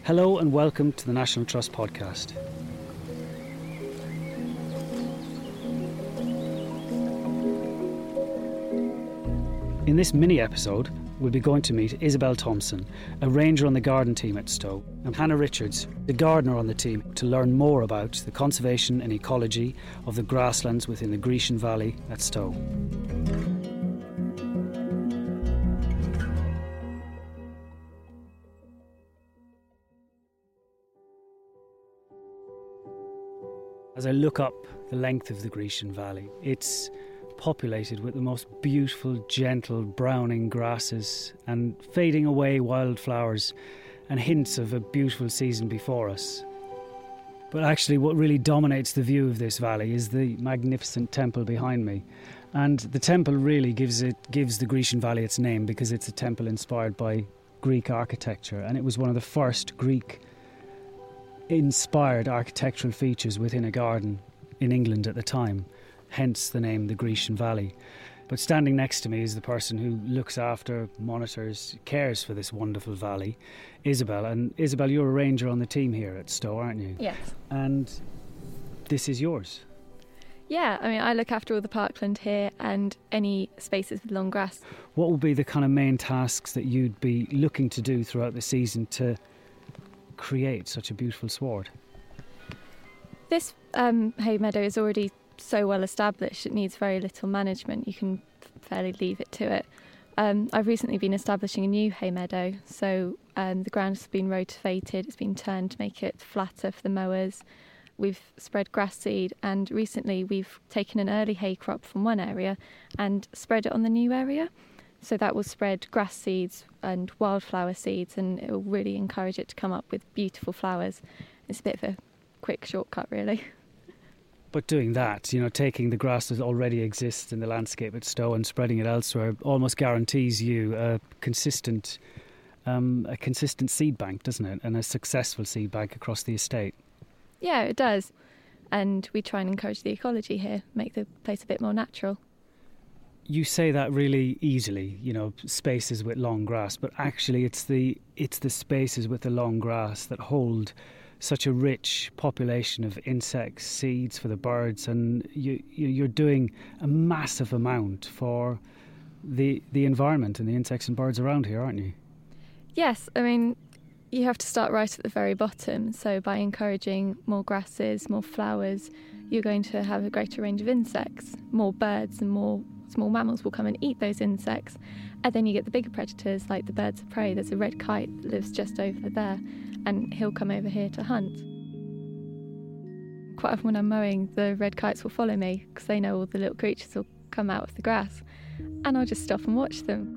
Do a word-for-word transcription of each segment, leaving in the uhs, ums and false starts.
Hello and welcome to the National Trust podcast. In this mini episode, we'll be going to meet Isabel Thompson, a ranger on the garden team at Stow, and Hannah Richards, the gardener on the team, to learn more about the conservation and ecology of the grasslands within the Grecian Valley at Stow. As I look up the length of the Grecian Valley, it's populated with the most beautiful, gentle, browning grasses and fading away wildflowers and hints of a beautiful season before us. But actually what really dominates the view of this valley is the magnificent temple behind me. And the temple really gives it gives the Grecian Valley its name because it's a temple inspired by Greek architecture, and it was one of the first Greek inspired architectural features within a garden in England at the time, hence the name the Grecian Valley. But standing next to me is the person who looks after, monitors, cares for this wonderful valley, Isabel. And Isabel, you're a ranger on the team here at Stow, aren't you? Yes. And this is yours. Yeah, I mean, I look after all the parkland here and any spaces with long grass. What will be the kind of main tasks that you'd be looking to do throughout the season to create such a beautiful sward? This um, hay meadow is already so well established, it needs very little management. You can fairly leave it to it. Um, I've recently been establishing a new hay meadow, so um, the ground has been rotivated, it's been turned to make it flatter for the mowers. We've spread grass seed, and recently we've taken an early hay crop from one area and spread it on the new area. So that will spread grass seeds and wildflower seeds, and it will really encourage it to come up with beautiful flowers. It's a bit of a quick shortcut, really. But doing that, you know, taking the grass that already exists in the landscape at Stow and spreading it elsewhere almost guarantees you a consistent, um, a consistent seed bank, doesn't it? And a successful seed bank across the estate. Yeah, it does. And we try and encourage the ecology here, make the place a bit more natural. You say that really easily, you know, spaces with long grass, but actually it's the it's the spaces with the long grass that hold such a rich population of insects, seeds for the birds, and you, you're doing a massive amount for the the environment and the insects and birds around here, aren't you? Yes, I mean, you have to start right at the very bottom, so by encouraging more grasses, more flowers, you're going to have a greater range of insects, more birds and more small mammals will come and eat those insects. And then you get the bigger predators like the birds of prey. There's a red kite that lives just over there, and he'll come over here to hunt. Quite often when I'm mowing, the red kites will follow me because they know all the little creatures will come out of the grass, and I'll just stop and watch them.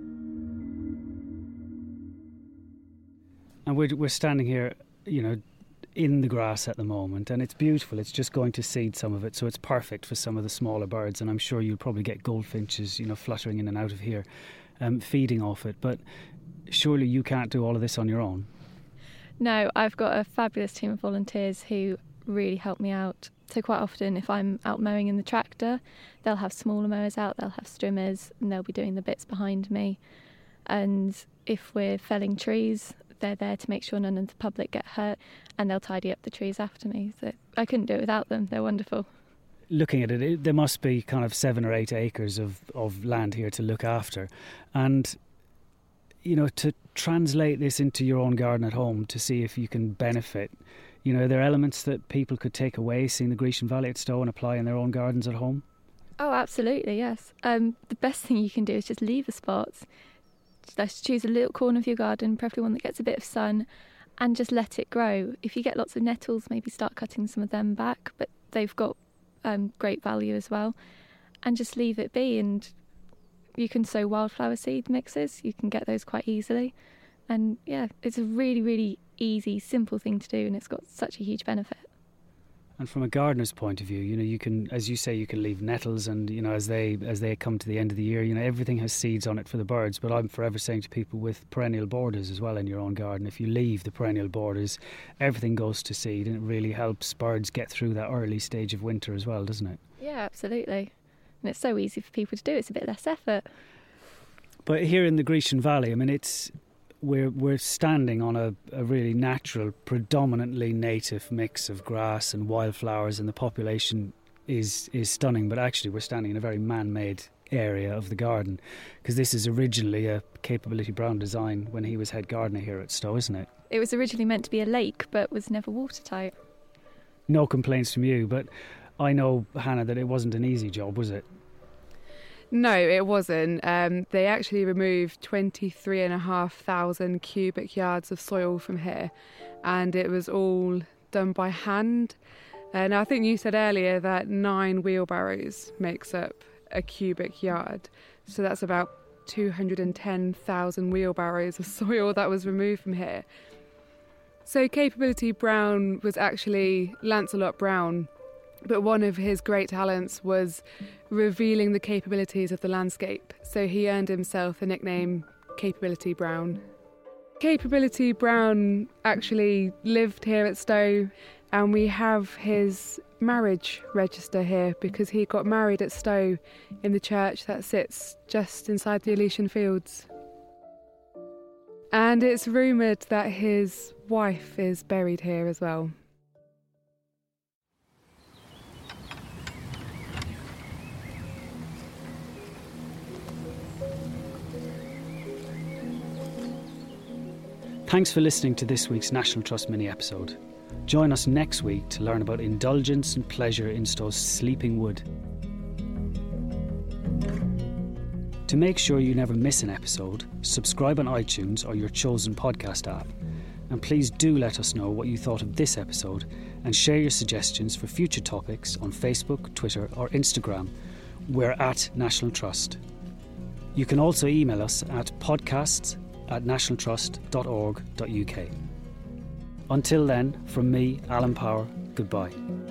And we're, we're standing here, you know, in the grass at the moment, and it's beautiful. It's just going to seed some of it, so it's perfect for some of the smaller birds, and I'm sure you'll probably get goldfinches, you know, fluttering in and out of here, um, feeding off it. But surely you can't do all of this on your own? No, I've got a fabulous team of volunteers who really help me out. So quite often if I'm out mowing in the tractor, they'll have smaller mowers out, they'll have strimmers, and they'll be doing the bits behind me. And if we're felling trees, they're there to make sure none of the public get hurt, and they'll tidy up the trees after me. So I couldn't do it without them. They're wonderful. Looking at it, it there must be kind of seven or eight acres of, of land here to look after. And, you know, to translate this into your own garden at home to see if you can benefit, you know, are there elements that people could take away seeing the Grecian Valley at Stow and apply in their own gardens at home? Oh, absolutely, yes. Um, the best thing you can do is just leave a spot. Just choose a little corner of your garden, preferably one that gets a bit of sun, and just let it grow. If you get lots of nettles, maybe start cutting some of them back, but they've got um, great value as well. And just leave it be, and you can sow wildflower seed mixes. You can get those quite easily. And yeah, it's a really, really easy, simple thing to do, and it's got such a huge benefit. And from a gardener's point of view, you know, you can, as you say, you can leave nettles, and you know, as they as they come to the end of the year, you know, everything has seeds on it for the birds. But I'm forever saying to people with perennial borders as well in your own garden, if you leave the perennial borders, everything goes to seed, and it really helps birds get through that early stage of winter as well, doesn't it? Yeah, absolutely. And it's so easy for people to do. It's a bit less effort. But here in the Grecian Valley, I mean, it's we're we're standing on a, a really natural, predominantly native mix of grass and wildflowers, and the population is is stunning. But actually, we're standing in a very man-made area of the garden, because this is originally a Capability Brown design when he was head gardener here at Stow, isn't it? It was originally meant to be a lake, but was never watertight. No complaints from you, but I know, Hannah, that it wasn't an easy job, was it? No, it wasn't. Um, they actually removed twenty-three and a half thousand cubic yards of soil from here, and it was all done by hand. And I think you said earlier that nine wheelbarrows makes up a cubic yard, so that's about two hundred ten thousand wheelbarrows of soil that was removed from here. So Capability Brown was actually Lancelot Brown, but one of his great talents was revealing the capabilities of the landscape, so he earned himself the nickname Capability Brown. Capability Brown actually lived here at Stow, and we have his marriage register here because he got married at Stow in the church that sits just inside the Elysian Fields. And it's rumoured that his wife is buried here as well. Thanks for listening to this week's National Trust mini-episode. Join us next week to learn about indulgence and pleasure in Stow's Sleeping Wood. To make sure you never miss an episode, subscribe on iTunes or your chosen podcast app. And please do let us know what you thought of this episode, and share your suggestions for future topics on Facebook, Twitter or Instagram. We're at National Trust. You can also email us at podcasts at national trust dot org dot U K. Until then, from me, Alan Power, goodbye.